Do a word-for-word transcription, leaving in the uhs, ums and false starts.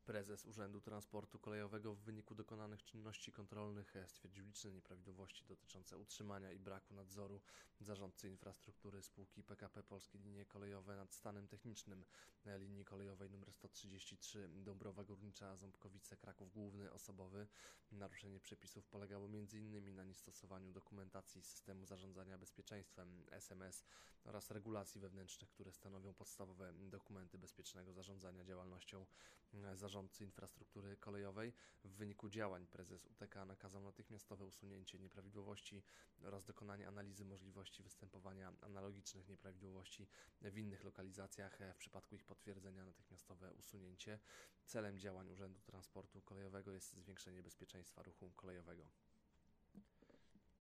Prezes Urzędu Transportu Kolejowego w wyniku dokonanych czynności kontrolnych stwierdził liczne nieprawidłowości dotyczące utrzymania i braku nadzoru zarządcy infrastruktury spółki P K P Polskie Linie Kolejowe nad stanem technicznym linii kolejowej nr sto trzydzieści trzy Dąbrowa Górnicza Ząbkowice Kraków Główny osobowy. Naruszenie przepisów polegało m.in. na niestosowaniu dokumentacji systemu zarządzania bezpieczeństwem S M S oraz regulacji wewnętrznych, które stanowią podstawowe dokumenty bezpiecznego zarządzania działalnością zarządcy infrastruktury kolejowej. W wyniku działań prezes U T K nakazał natychmiastowe usunięcie nieprawidłowości oraz dokonanie analizy możliwości występowania analogicznych nieprawidłowości w innych lokalizacjach. W przypadku ich potwierdzenia natychmiastowe usunięcie. Celem działań Urzędu Transportu Kolejowego jest zwiększenie bezpieczeństwa ruchu kolejowego.